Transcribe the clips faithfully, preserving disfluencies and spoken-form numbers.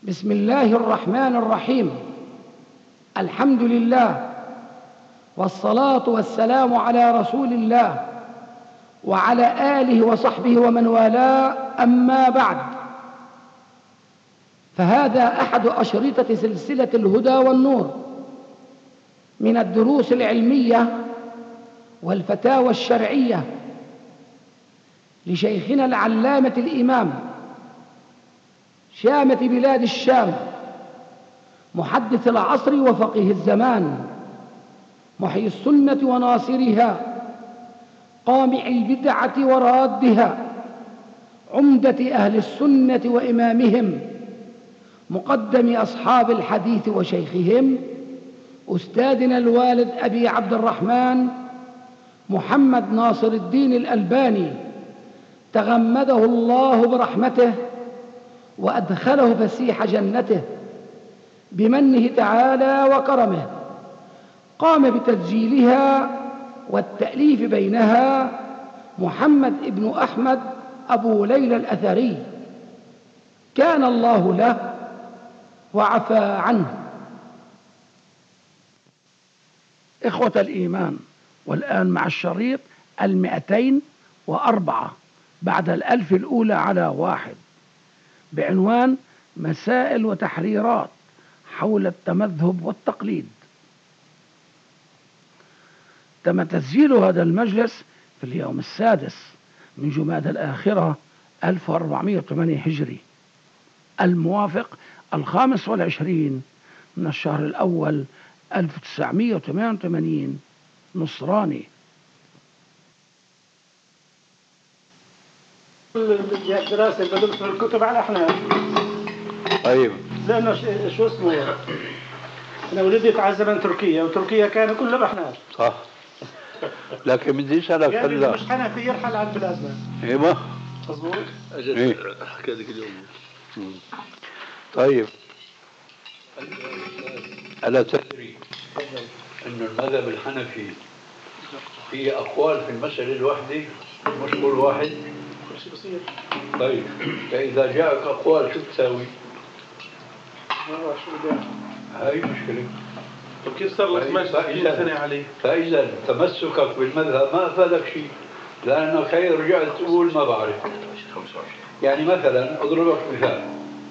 بسم الله الرحمن الرحيم. الحمد لله والصلاة والسلام على رسول الله وعلى آله وصحبه ومن والاه، أما بعد، فهذا أحد أشرطة سلسلة الهدى والنور من الدروس العلمية والفتاوى الشرعية لشيخنا العلامة الإمام شامة بلاد الشام، محدث العصر وفقيه الزمان، محيي السنة وناصرها، قامع البدعة ورادها، عمدة أهل السنة وإمامهم، مقدم أصحاب الحديث وشيخهم، أستاذنا الوالد أبي عبد الرحمن محمد ناصر الدين الألباني، تغمده الله برحمته وأدخله فسيح جنته بمنه تعالى وكرمه. قام بتسجيلها والتأليف بينها محمد ابن أحمد أبو ليلى الأثري، كان الله له وعفى عنه. إخوة الإيمان، والآن مع الشريط المئتين وأربعة بعد الألف الأولى على واحد، بعنوان مسائل وتحريرات حول التمذهب والتقليد. تم تسجيل هذا المجلس في اليوم السادس من جمادى الآخرة ألف وأربعمائة وثمانية هجري، الموافق الخامس والعشرين من الشهر الأول ألف وتسعمائة وثمانية وثمانين نصراني. دراسة بدرس الكتب على أحناف. طيب. لأنه شو اسمه، أنا ولدت على زمن تركيا، وتركيا كانوا كلهم أحناف. صح. لكن بدي أسألك يعني اللي مش حنفي يرحل عن بلادنا. إيه مظبوط. إيه. حكى ذيك اليوم. طيب. ألا تدري أن المذهب الحنفي فيه أقوال في المسألة الواحدة، مش قول واحد؟ شيء بسيط. طيب، فإذا جاءك أقوال شو تساوي؟ والله شو بدي هاي مشكلة. طب كيف صار لك ثمانية سنة عليه؟ فإذا تمسكك بالمذهب ما أفادك شيء، لأنك هي رجعت تقول ما بعرف. يعني مثلا أضربك مثال،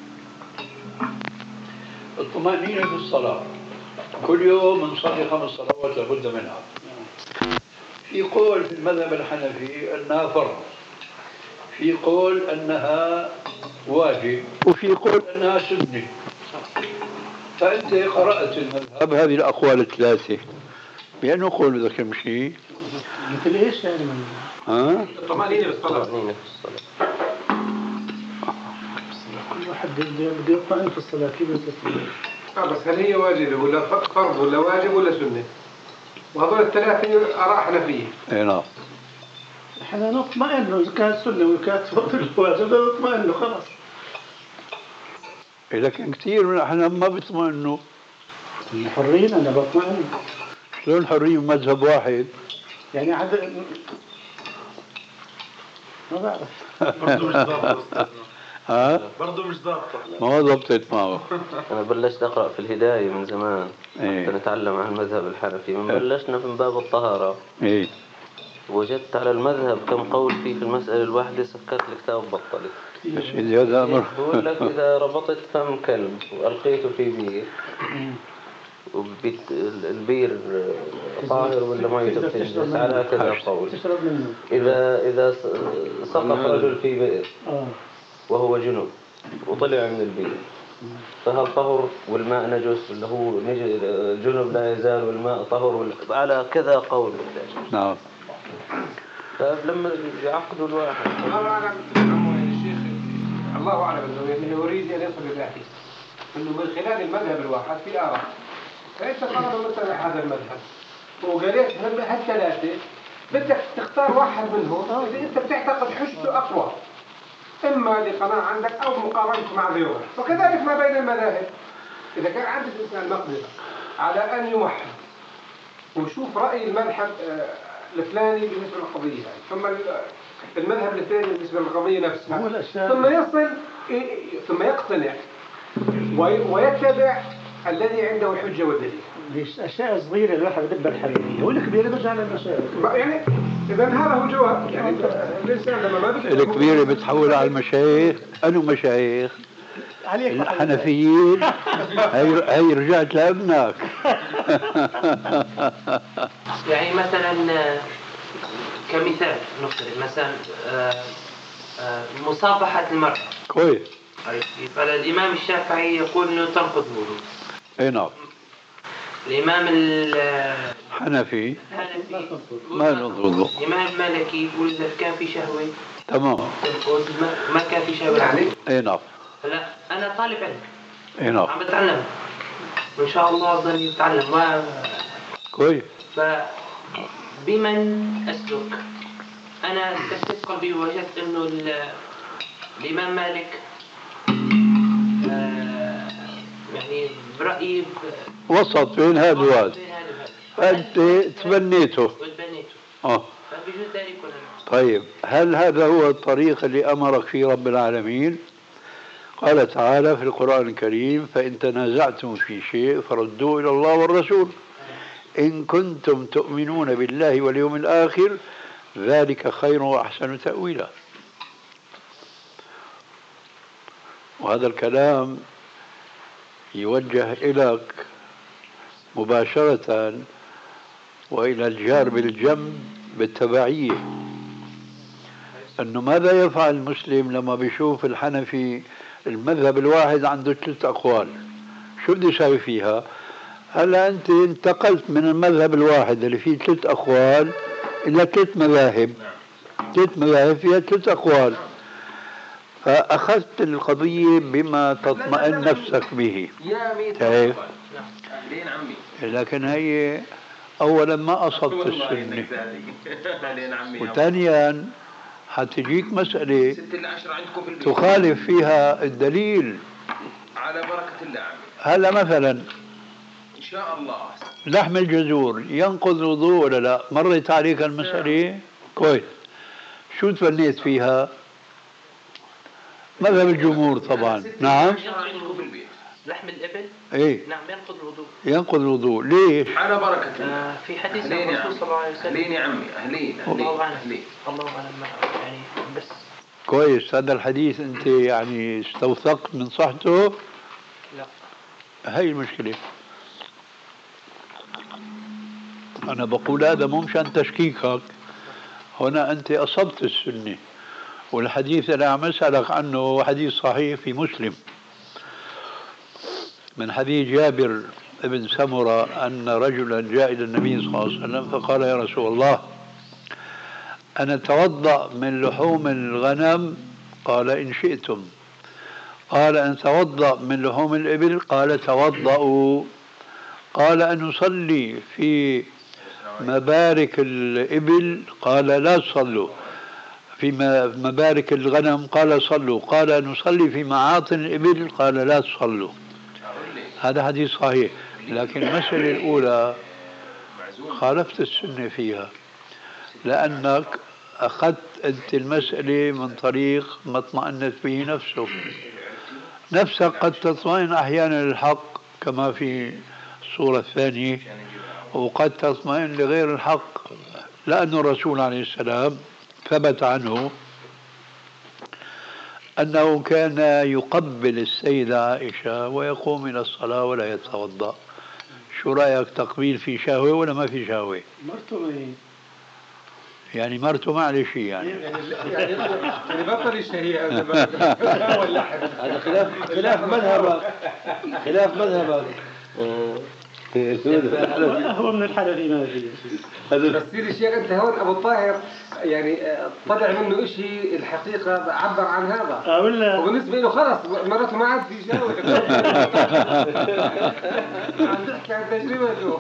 الطمأنينة في الصلاة، كل يوم نصلي خمس صلوات لابد منها. في قول في المذهب الحنفي أنها فرض، في قول أنها واجب، وفي قول أنها سنة. فأنت قرأت المذهب هذه الأقوال الثلاثة، بأنه قول ذكر شيء مثل إيش يعني؟ ها؟ الطمأنينة بالصلاة. كل واحد بده يطمئن في الصلاة كيف يصير؟ اه بس هل هي واجبة ولا فرض ولا واجب ولا سنة؟ وهذول الثلاثة آراء حنفية. اي نعم. احنا نطمئن له، إذا كانت سنة وكانت فرض واجب نطمئن له خلاص. لكن كثير من الأحناف ما بيطمئنوا. حرين، أنا بطمئن. شلون حرية مذهب واحد؟ يعني عاد ما بعرف. برضه مش ضابطة. ها؟ برضه مش ضابطة. ما ضبطت معه. أنا بلشت أقرأ في الهداية من زمان. إيه؟ حتى نتعلم عن المذهب الحنفي، من بلشنا من باب الطهارة. إيه؟ وجدت على المذهب كم قول فيه في المسألة الواحدة، سكرت الكتاب بطلت. سيدي هذا أمر. بقول لك إذا ربطت فم كلب وألقيته في بير، وبيت البير طاهر ولا ما يتبتش، على كذا قول. إذا إذا سقط رجل في بئر وهو جنوب وطلع من البير، فهل طهر والماء نجس، ولا هو جنوب لا يزال والماء طهر، ولا على كذا قول. نعم. فلما يعقدوا الواحد الله أعلم يا شيخ، الله أعلم أنه يريد أن يصل لذاته، أنه من خلال المذهب الواحد في آراء. فأنت قرر مثلا هذا المذهب وقريت هالثلاثة، بدك تختار واحد منهم إذا أنت بتعتقد حجته أقوى، إما لقناعة عندك أو مقارنة مع غيره. وكذلك ما بين المذاهب، إذا كان عند الإنسان مقدرة على أن يوحد ويشوف رأي المذهب الفلاني بالنسبة للقضية، ثم المذهب الثاني بالنسبة للقضية نفسها، ثم يصل ثم يقتنع ويتبع الذي عنده الحجة والدليل. ليش أشياء صغيرة الواحد بدبر الحنفية والكبيرة برجع للمشايخ. يعني إذا هذا هو جواب يعني الإنسان لما ما بيجي الكبيرة بتحول على المشايخ، أنو مشايخ؟ الحنفيين. هي هي رجعت لابنك. يعني مثلا كمثال نفترض مثلا مصافحة المرأة. كويس. فالإمام الشافعي يقول إنه تنقض الوضوء. أي نعم. الإمام الحنفي ما ينقض الوضوء. الإمام المالكي يقول إذا كان في شهوة تمام. ما كان في شهوة يعني. أي نعم. لا أنا طالب علم. أي نعم. عم بتعلم. وإن شاء الله أفضل أتعلم. ما كويس. فبمن أسلك؟ أنا استفتت قلبي ووجدت إنه الإمام مالك آه يعني برأيي وسط بين هذا وهذا. أنت تبنيته. تبنيته. آه. فبجوز ذلك ولا لا؟ طيب هل هذا هو الطريق اللي أمرك فيه رب العالمين؟ قال تعالى في القرآن الكريم: فإن تنازعتم في شيء فردوه إلى الله والرسول إن كنتم تؤمنون بالله واليوم الآخر ذلك خير وأحسن تأويلا. وهذا الكلام يوجه إليك مباشرة وإلى الجار بالجنب بالتبعية، أنه ماذا يفعل المسلم لما بيشوف الحنفي المذهب الواحد عنده ثلاث أقوال؟ شو بده يساوي فيها؟ هلا أنت انتقلت من المذهب الواحد اللي فيه ثلاث أقوال إلى ثلاث مذاهب، ثلاث مذاهب فيها ثلاث أقوال، فأخذت القضية بما تطمئن نفسك به. كيف؟ لكن هي أولا ما أصبت السنة، وثانيا حتجيك مسألة تخالف فيها الدليل على بركة الله. هلا مثلا إن شاء الله لحم الجزور ينقض الوضوء ولا لا؟ مرت عليك المسألة؟ كويس. شو تبنيت فيها؟ مذهب الجمهور طبعا. نعم. لحم الإبل ايه نعم ينقض الوضوء. ينقض الوضوء ليش؟ على بركة آه في حديث الرسول صلى الله عليه وسلم. أهلين يا عمي أهلين الله أعلم. الله أعلم يعني بس. كويس. هذا الحديث أنت يعني استوثقت من صحته؟ لا. هاي المشكلة. أنا بقول هذا مو مشان تشكيكك، هنا أنت أصبت السنة، والحديث اللي عم أسألك عنه حديث صحيح في مسلم من حديث جابر بن سمرة أن رجلا جاء إلى النبي صلى الله عليه وسلم فقال: يا رسول الله أنا أتوضأ من لحوم الغنم؟ قال: إن شئتم. قال: أن توضأ من لحوم الإبل؟ قال: توضأوا. قال: أن نصلي في مبارك الإبل؟ قال: لا تصلوا. في مبارك الغنم؟ قال: صلوا. قال: نصلي في معاطن الإبل؟ قال: لا تصلوا. هذا حديث صحيح، لكن المسألة الأولى خالفت السنة فيها، لأنك أخذت أنت المسألة من طريق ما اطمأنت به نفسك. نفسك قد تطمئن أحيانا للحق كما في الصورة الثانية، وقد تطمئن لغير الحق، لأن الرسول عليه السلام ثبت عنه أنه كان يقبل السيدة عائشة ويقوم إلى الصلاة ولا يتوضأ. شو رأيك، تقبيل في شهوة ولا ما في شهوة؟ مرته يعني مرته ما عليه شيء يعني يعني يعني بطل الشهية. هذا خلاف خلاف مذهبك خلاف مذهبك هو من الحنفي ما في. بس سيدي الشيخ أنت هون أبو الطاهر يعني طلع منه إشي الحقيقة عبر عن هذا. اه ولا وبالنسبة له خلص مرته ما عاد في شهوة. عم تحكي عن تجربته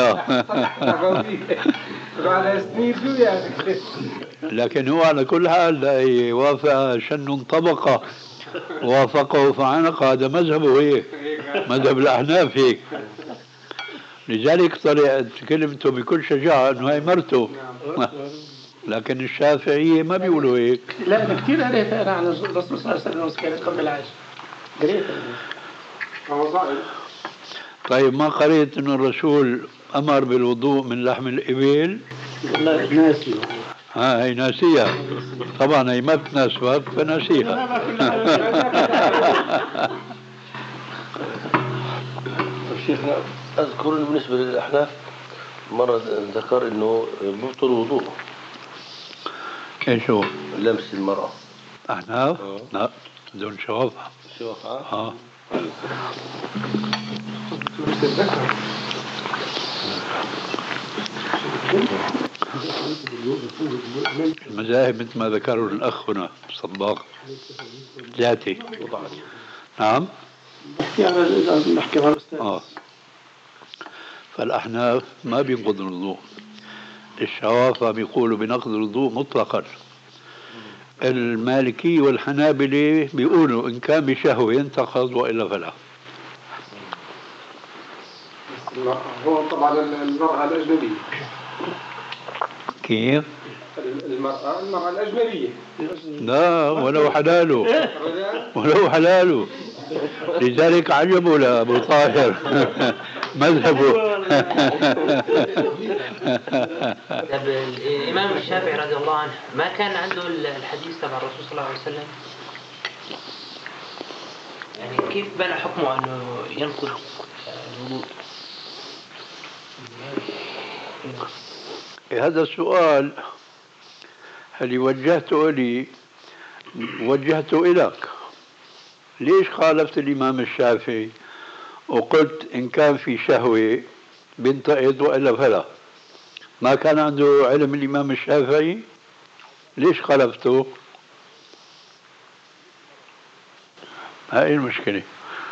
بعد سنين شو يعني. لكن هو على كل حال وافق شن طبقة وافقه فعنق، هذا مذهبه هيك، مذهب الأحناف هيك. لذلك طلعت كلمته بكل شجاعة أنه هي مرته، لكن الشافعية ما بيقولوا هيك. لا أنا كثير قريت أنا عن الرسول صلى الله عليه وسلم كانت قبل العائشة قريت. هو صائم. طيب ما قريت أن الرسول أمر بالوضوء من لحم الإبل؟ لا ناسي. ها هي ناسيها طبعا، هي ما بتناسبك فناسيها. شيخنا أذكر إنه بالنسبة للأحناف مرة ذكر إنه بطل الوضوء. إيش هو؟ لمس المرأة. أحناف؟ لا دون شوافة. شوافة؟ آه. المذاهب مثل ما ذكروا الأخ هنا صباغ ذاتي. نعم. نحكي على نحكي على الأستاذ. آه. فالأحناف ما بينقض الوضوء، الشوافة بيقولوا بنقض الوضوء مطلقا. المالكي والحنابلة بيقولوا إن كان بشهوة ينتقض وإلا فلا. هو طبعا المرأة الأجنبية. كيف؟ المرأة المرأة الأجنبية. لا ولو حلاله ولو حلاله. لذلك عجبوا لأبو طاهر مذهبه. طب الإمام الشافعي رضي الله عنه ما كان عنده الحديث تبع الرسول صلى الله عليه وسلم؟ يعني كيف بنى حكمه أنه ينقض الوضوء؟ هذا السؤال هل وجهته لي وجهته إليك؟ ليش خالفت الإمام الشافعي وقلت إن كان في شهوة بينتقد وإلا فلا؟ ما كان عنده علم الإمام الشافعي؟ ليش خالفته؟ هاي المشكلة.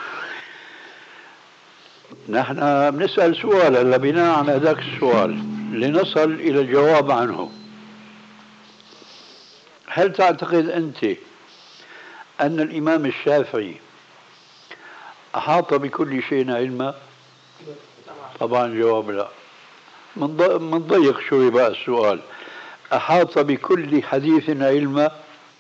نحن بنسأل سؤال هلا بناء على ذاك السؤال لنصل إلى الجواب عنه. هل تعتقد أنت أن الإمام الشافعي أحاط بكل شيء علما؟ طبعا جواب لا. من ضيق شوي بقى السؤال، أحاط بكل حديث علما؟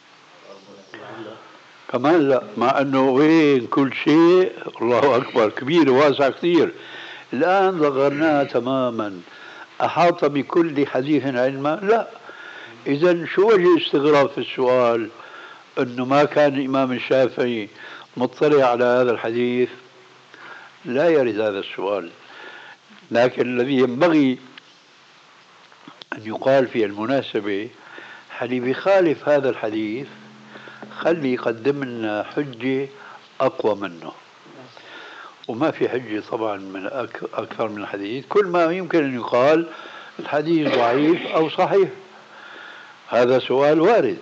كمان لا، مع أنه وين كل شيء الله أكبر كبير واسع كثير. الآن ضغرناها تماما. أحاط بكل حديث علما؟ لا. إذن شو وجه استغراب في السؤال أنه ما كان الإمام الشافعي مطلع على هذا الحديث؟ لا يرد هذا السؤال. لكن الذي ينبغي أن يقال في المناسبة حلي بيخالف هذا الحديث خلي يقدم لنا حجة أقوى منه. وما في حجة طبعا من أكثر من الحديث. كل ما يمكن أن يقال الحديث ضعيف أو صحيح، هذا سؤال وارد.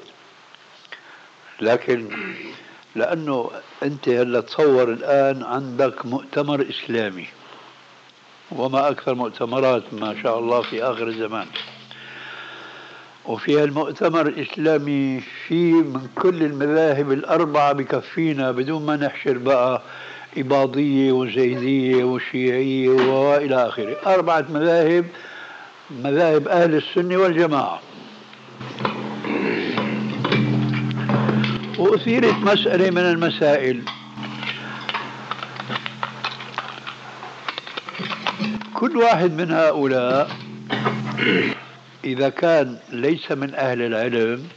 لكن لأنه أنت هلا تصور الآن عندك مؤتمر إسلامي، وما أكثر مؤتمرات ما شاء الله في آخر الزمان، وفي المؤتمر الإسلامي في من كل المذاهب الأربعة بكفينا بدون ما نحشر بقى إباضية وزيدية وشيعية وإلى آخره. أربعة مذاهب، مذاهب أهل السنة والجماعة. وأثيرت مسألة من المسائل، كل واحد من هؤلاء إذا كان ليس من أهل العلم،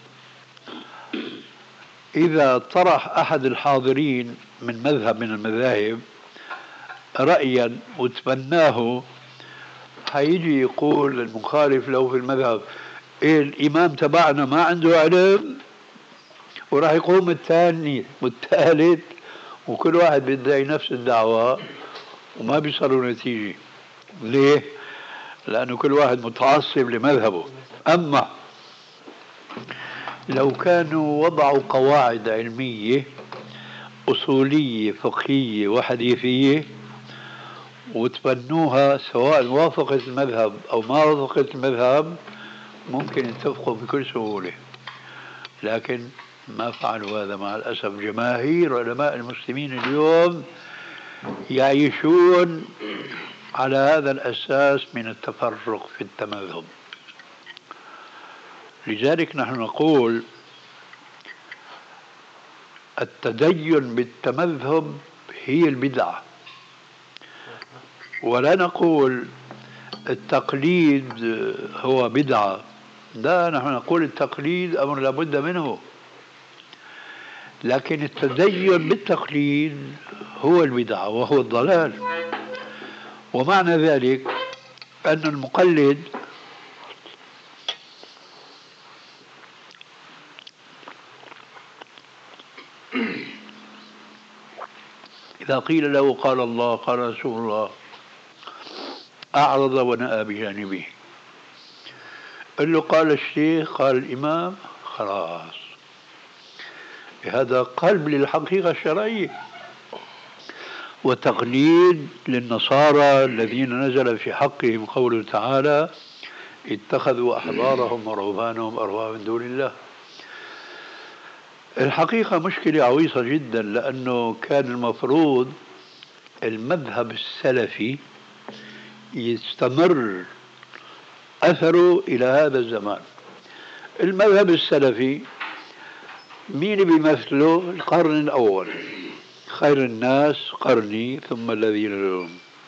إذا طرح أحد الحاضرين من مذهب من المذاهب رأيا وتبناه، هيجي يقول المخالف له في المذهب إيه الإمام تبعنا ما عنده علم، وراح يقوم الثاني والثالث وكل واحد بيدعي نفس الدعوة وما بيصلوا نتيجة. ليه؟ لأنه كل واحد متعصب لمذهبه. أما لو كانوا وضعوا قواعد علمية أصولية فقهية وحديثية وتبنوها سواء وافقت المذهب أو ما وافقت المذهب، ممكن يتفقوا بكل سهولة. لكن ما فعلوا هذا مع الأسف. جماهير علماء المسلمين اليوم يعيشون على هذا الأساس من التفرق في التمذهب. لذلك نحن نقول التدين بالتمذهب هي البدعة. ولا نقول التقليد هو بدعة، لا، نحن نقول التقليد أمر لابد منه، لكن التدين بالتقليد هو البدعة وهو الضلال. ومعنى ذلك أن المقلد إذا قيل له قال الله قال رسول الله أعرض ونأى بجانبه. قال له قال الشيخ قال الإمام، خلاص، هذا قلب للحقيقة الشرعية. وتقليد للنصارى الذين نزل في حقهم قوله تعالى اتخذوا أحبارهم ورهبانهم أربابا من دون الله. الحقيقة مشكلة عويصة جدا، لأنه كان المفروض المذهب السلفي يستمر أثره إلى هذا الزمان. المذهب السلفي مين بيمثله؟ القرن الأول، خير الناس قرني ثم الذين يلونهم.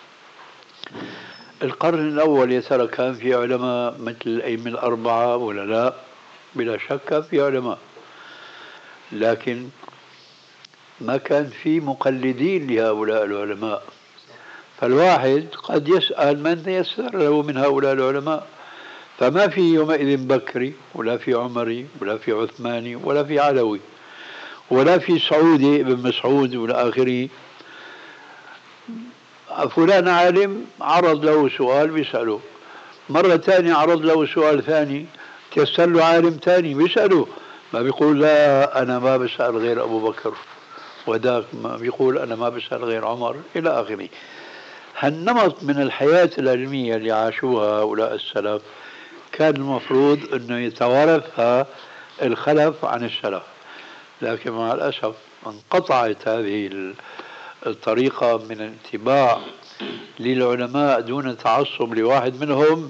القرن الأول يا ترى كان في علماء مثل الأئمة الأربعة ولا لا؟ بلا شك في علماء، لكن ما كان في مقلدين لهؤلاء العلماء. فالواحد قد يسأل من تيسر له من هؤلاء العلماء، فما في يومئذ بكري ولا في عمري ولا في عثماني ولا في علوي ولا في سعودي ابن مسعود ولا آخره. فلان عالم عرض له سؤال بيسأله، مرة ثانية عرض له سؤال ثاني تيسر له عالم ثاني بيسأله، ما بيقول لا أنا ما بسأل غير أبو بكر، وذاك ما بيقول أنا ما بسأل غير عمر، إلى آخره. هالنمط من الحياة العلمية اللي عاشوها هؤلاء السلف كان المفروض أنه يتوارثها الخلف عن السلف، لكن مع الأسف انقطعت هذه الطريقة من الاتباع للعلماء دون تعصب لواحد منهم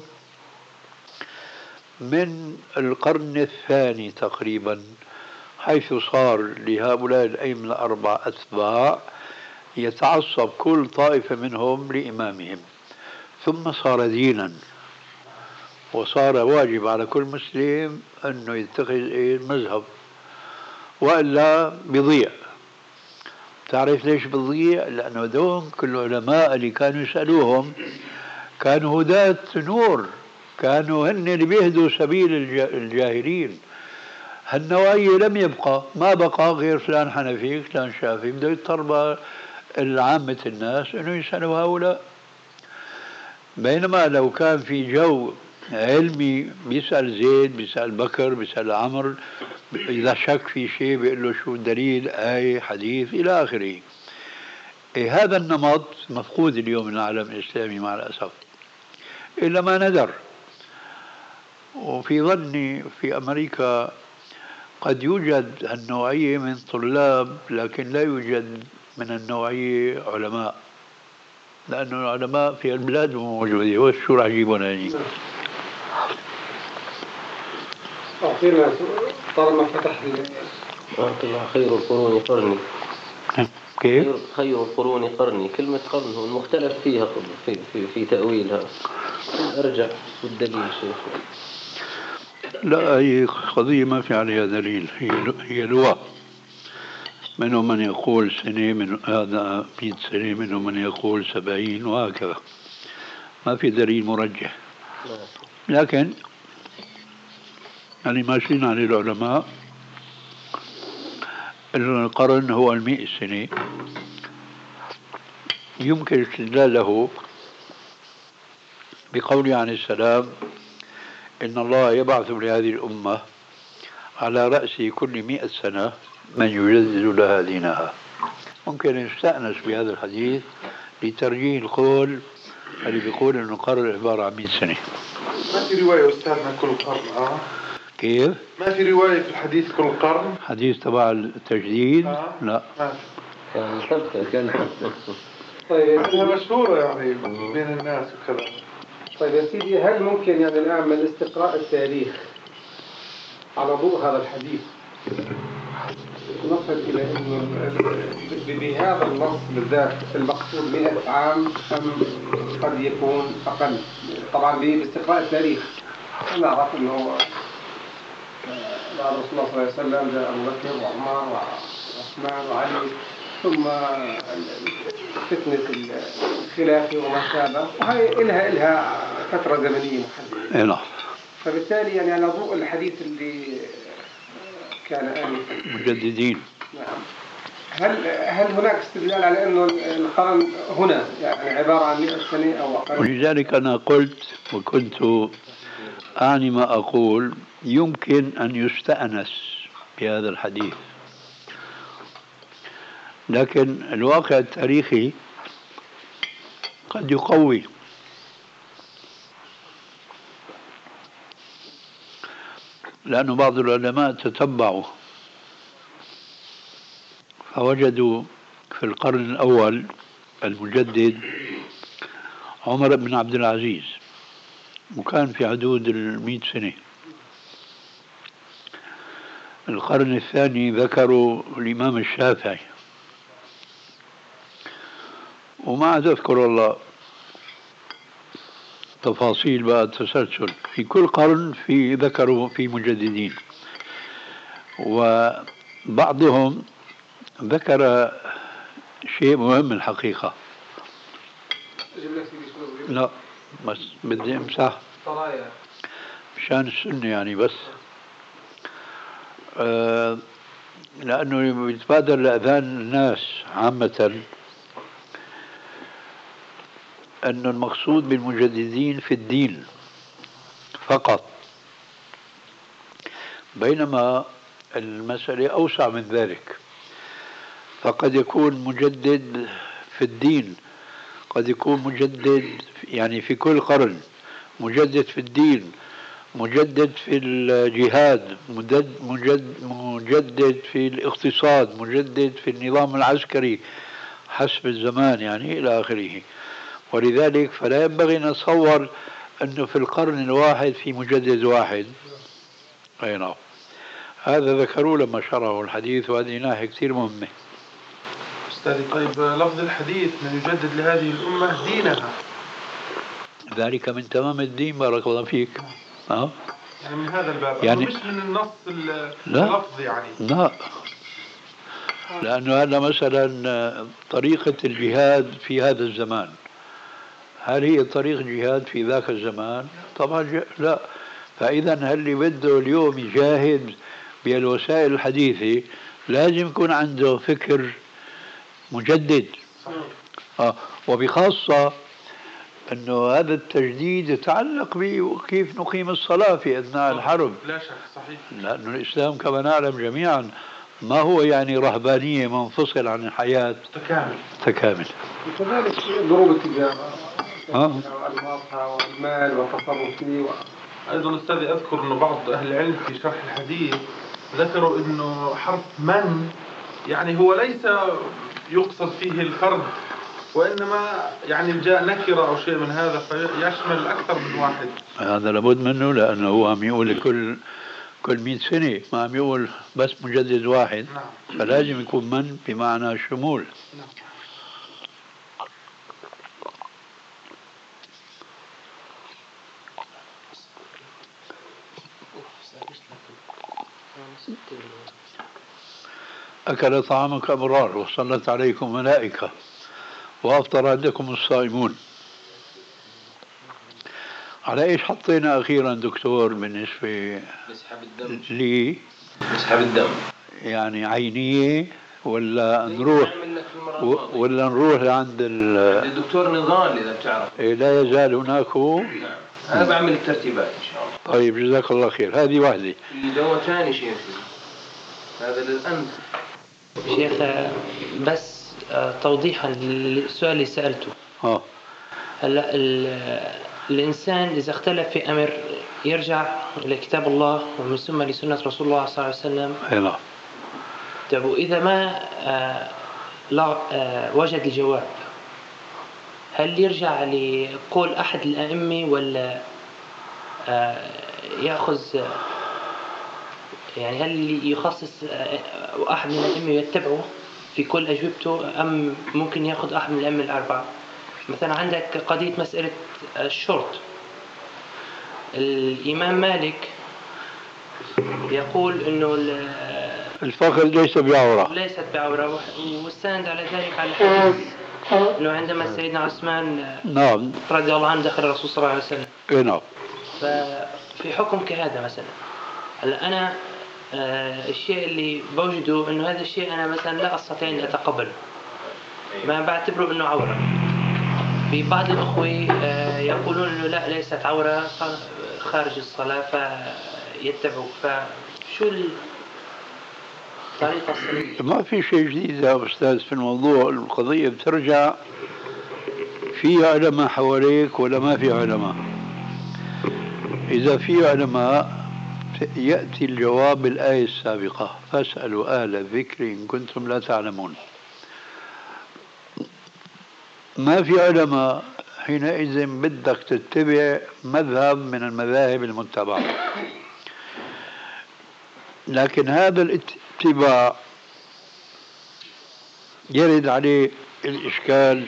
من القرن الثاني تقريبا، حيث صار لهؤلاء الأئمة الأربعة أتباع يتعصب كل طائفة منهم لإمامهم، ثم صار دينا، وصار واجب على كل مسلم أنه يتخذ مذهب، وإلا بيضيع. تعرف ليش بيضيع؟ لأنه دون كل العلماء اللي كانوا يسألوهم كانوا هداة نور، كانوا هن اللي بيهدوا سبيل الجاهلين. هالنوعية لم يبقى، ما بقى غير فلان حنفي فلان شافعي، بده يضطر العامة الناس انه يسألوا هؤلاء. بينما لو كان في جو علمي بيسأل زيد بيسأل بكر بيسأل عمر، إذا شك في شيء بيقول له شو الدليل، آية حديث إلى آخره. إيه هذا النمط مفقود اليوم من العالم الإسلامي مع الأسف، إلا ما ندر. وفي ظني في أمريكا قد يوجد النوعية من طلاب، لكن لا يوجد من النوعية علماء، لأنه العلماء في البلاد موجودين، وشو راح يجيبون هني؟ أعطينا طالما فتح الله خير القرون قرني. كيف؟ خير, خير القرون قرني، كلمة قرن هو المختلف فيها في, في, في تأويلها، أرجع والدليل شيخ. لا، هي قضية ما في عليها دليل، هي هي لغة. منهم من يقول سنة، من هذا مئة سنة، منهم من يقول سبعين، وهكذا. ما في دليل مرجح، لكن يعني ماشيين على العلماء القرن هو المئة سنة. يمكن استدلاله بقوله عليه السلام إن الله يبعث لهذه الأمة على رأس كل مئة سنة من يجدد لها دينها. ممكن يستأنس بهذا الحديث لترجيح القول اللي بيقول إنه القرن عبارة عن مئة سنة. ما في رواية أستاذنا كل قرن آه؟ كيف؟ ما في رواية في الحديث كل قرن؟ حديث تبع التجديد؟ آه؟ لا. ما في. كان ثبتة كان طيب إنها مشهورة يعني بين الناس وكذا. طيب يا سيدي، هل ممكن يعني نعمل استقراء التاريخ على ضوء هذا الحديث نصل إلى أنه بهذا النص بالذات المقصود مئة عام أم قد يكون أقل؟ طبعا باستقراء التاريخ نعرف أنه بعد رسول الله صلى الله عليه وسلم جاء أبو بكر وعمر وعثمان وعلي، ثم فتنة الخلافة وما شابه، وهي إلها إلها فترة زمنية محددة. نعم. فبالتالي يعني على ضوء الحديث اللي كان آنفا مجددين. نعم. هل هل هناك استدلال على أنه القرن هنا يعني عبارة عن مئة سنة أو أقل؟ ولذلك أنا قلت وكنت أعني ما أقول يمكن أن يستأنس بهذا الحديث، لكن الواقع التاريخي قد يقوي. لأن بعض العلماء تتبعوا فوجدوا في القرن الأول المجدد عمر بن عبد العزيز، وكان في حدود المئة سنة. القرن الثاني ذكروا الإمام الشافعي، وما تذكر والله تفاصيل بقى التسلسل، في كل قرن في ذكروا في مجددين، وبعضهم ذكر شيء مهم الحقيقة. لا بس بدي امسح مشان السنة يعني، بس آه لأنه يتبادر لأذهان الناس عامة أن المقصود بالمجددين في الدين فقط، بينما المسألة أوسع من ذلك. فقد يكون مجدد في الدين، قد يكون مجدد يعني في كل قرن، مجدد في الدين، مجدد في الجهاد، مجدد, مجدد في الاقتصاد، مجدد في النظام العسكري حسب الزمان يعني إلى آخره. ولذلك فلا ينبغي نتصور أنه في القرن الواحد في مجدد واحد. أي نعم، هذا ذكروا لما شرحوا الحديث، وهذه ناحية كثير مهمة. أستاذي طيب لفظ الحديث من يجدد لهذه الأمة دينها، ذلك من تمام الدين بارك الله فيك. أه؟ يعني من هذا الباب يعني مش من النص اللفظ يعني. لا، لأنه هذا مثلا طريقة الجهاد في هذا الزمان، هل هي طريقة جهاد في ذاك الزمان؟ طبعا لا. فإذا هل اللي بده اليوم يجاهد بالوسائل الحديثة لازم يكون عنده فكر مجدد. آه. وبخاصة أنه هذا التجديد يتعلق بكيف نقيم الصلاة في أثناء الحرب. لا شك صحيح. لأنه الإسلام كما نعلم جميعا ما هو يعني رهبانية منفصل عن الحياة، تكامل تكامل. وكذلك ضروب التجارة آه. والمصحة والمال والتصرف فيه و... أيضا أستاذي أذكر أنه بعض أهل العلم في شرح الحديث ذكروا أنه حرف من يعني هو ليس يقصد فيه الفرد، وإنما يعني جاء نكرة أو شيء من هذا فيشمل أكثر من واحد. هذا لابد منه، لأنه هو عم يقول كل كل مئة سنة، ما عم يقول بس مجدد واحد. نعم. فلازم يكون من بمعنى شمول. نعم. أكل طعامك أبرار وصلت عليكم ملائكة وأفطر عندكم الصائمون. على إيش حطينا أخيرا دكتور بالنسبة لي؟ مسحب الدم يعني عينية ولا نروح ولا نروح لعند الدكتور نضال إذا بتعرف؟ إيه لا يزال هناك. نعم. أنا بعمل الترتيبات إن شاء الله. طيب جزاك الله خير. هذه واحدة. دواء ثاني شيء هذا للأنف. شيخ بس توضيحا للسؤال اللي سألته. اه هلا الإنسان إذا اختلف في أمر يرجع لكتاب الله ومن ثم لسنة رسول الله صلى الله عليه وسلم. نعم. طيب وإذا ما آه لا آه وجد الجواب هل يرجع لقول أحد الأئمة ولا آه يأخذ يعني هل يخصص أحد من الأئمة يتبعه في كل أجوبته أم ممكن يأخذ أحد من الأئمة الأربعة؟ مثلا عندك قضية مسألة الشرط، الإمام مالك يقول إنه الفخذ ليس بعورة، ليست بعورة، والسند على ذلك على الحديث إنه عندما سيدنا عثمان نعم رضي الله عنه دخل الرسول صلى الله عليه وسلم. نعم. ففي حكم كهذا مثلا، هلا أنا آه الشيء اللي بوجده إنه هذا الشيء أنا مثلا لا أستطيع أن أتقبله، ما بعتبره إنه عورة. في بعض الأخوة آه يقولون إنه لا ليست عورة خارج الصلاة فيتبعوا، فشو الطريقة السليمة؟ ما في شيء جديد يا أستاذ في الموضوع. القضية بترجع في علماء حواليك ولا ما في علماء. إذا في علماء يأتي الجواب الآية السابقة: فاسألوا أهل الذكر إن كنتم لا تعلمون. ما في علماء، حينئذ بدك تتبع مذهب من المذاهب المتبعة. لكن هذا الاتباع يرد عليه الإشكال: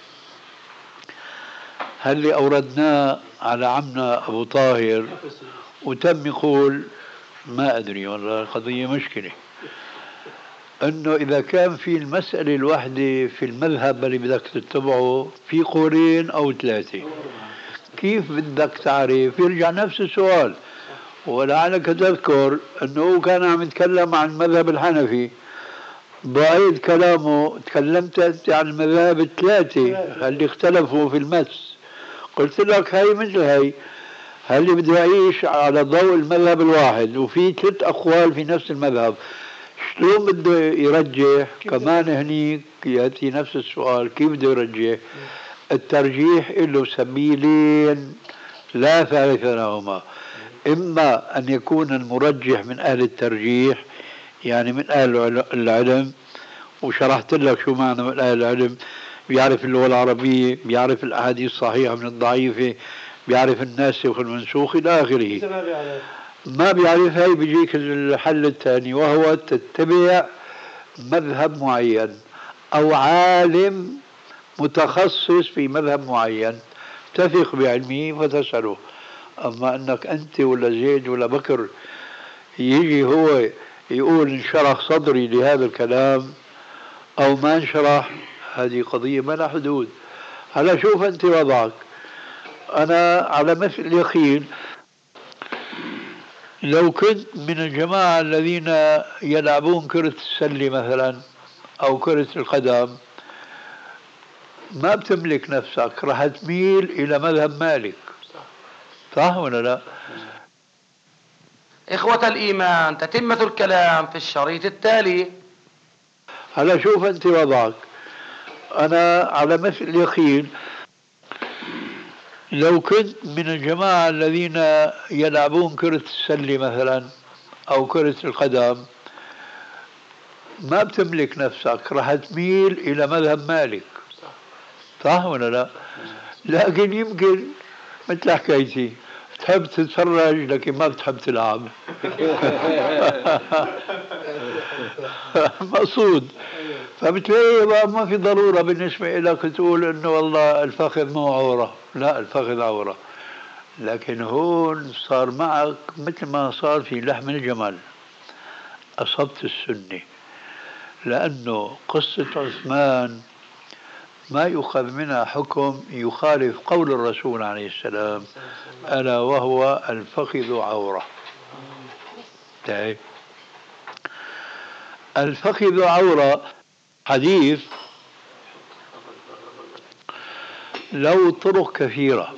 هل اللي أوردناه على عمنا أبو طاهر وتم يقول ما أدري والله القضية مشكلة، أنه إذا كان في المسألة الواحدة في المذهب اللي بدك تتبعه في قولين أو ثلاثة، كيف بدك تعرف؟ يرجع نفس السؤال. ولعلك تذكر أنه كان عم يتكلم عن المذهب الحنفي، بعيد كلامه تكلمت عن المذاهب الثلاثة اللي اختلفوا في المس. قلت لك هاي مثل هاي، هل بده يعيش على ضوء المذهب الواحد وفي ثلاث أقوال في نفس المذهب، شلون بده يرجح؟ كمان هنيك يأتي نفس السؤال: كيف بده يرجح؟ الترجيح له سبيلين لا ثالث لهما: إما أن يكون المرجح من أهل الترجيح، يعني من أهل العلم، وشرحت لك شو معنى من أهل العلم: بيعرف اللغة العربية، بيعرف الأحاديث الصحيحة من الضعيفة، بيعرف الناسخ والمنسوخ إلى آخره. ما بيعرف، هاي بيجيك الحل الثاني، وهو تتبع مذهب معين أو عالم متخصص في مذهب معين تثق بعلمه فتسأله. أما أنك أنت ولا زيد ولا بكر يجي هو يقول انشرح صدري لهذا الكلام أو ما انشرح، هذه قضية ما لها حدود. هلا شوف أنت وضعك. أنا على مثل اليقين لو كنت من الجماعة الذين يلعبون كرة السلة مثلا أو كرة القدم، ما بتملك نفسك، راح تميل إلى مذهب مالك، صح ولا لا؟ إخوة الإيمان، تتمة الكلام في الشريط التالي. هلا شوف أنت وضعك. أنا على مثل اليقين لو كنت من الجماعة الذين يلعبون كرة السلة مثلا أو كرة القدم، ما بتملك نفسك، راح تميل إلى مذهب مالك، صح ولا لا؟ لكن يمكن مثل حكايتي تحب تتفرج لكن ما بتحب تلعب. مقصود. فبتلاقي بقى ما في ضرورة بالنسبة لك تقول انه والله الفخذ مو عورة، لا الفخذ عورة. لكن هون صار معك مثل ما صار في لحم الجمل، أصبت السنة، لأنه قصة عثمان ما يؤخذ منها حكم يخالف قول الرسول عليه السلام: ألا وهو الفخذ عورة. طيب الفخذ عورة حديث له طرق كثيرة،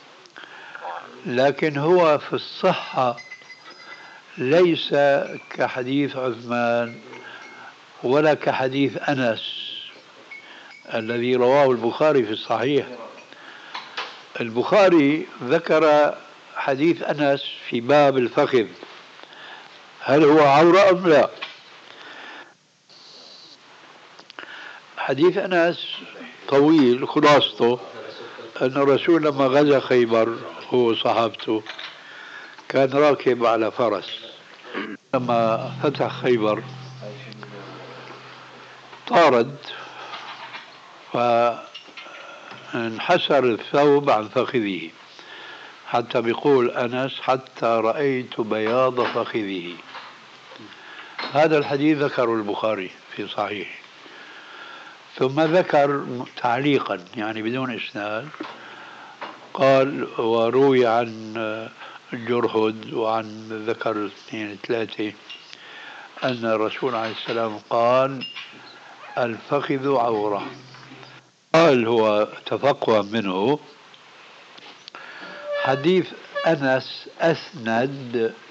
لكن هو في الصحة ليس كحديث عثمان ولا كحديث أنس الذي رواه البخاري في الصحيح. البخاري ذكر حديث أنس في باب الفخذ، هل هو عورة أم لا؟ حديث أنس طويل، خلاصته أن الرسول لما غزا خيبر هو وصحابته كان راكب على فرس، لما فتح خيبر طارد فانحسر الثوب عن فخذه، حتى بيقول أنس حتى رأيت بياض فخذه. هذا الحديث ذكره البخاري في صحيح. ثم ذكر تعليقا يعني بدون إسناد، قال وروي عن جرهد وعن ذكر اثنين ثلاثة أن الرسول عليه السلام قال الفخذ عورة. قال هو تفقه منه حديث أنس أسند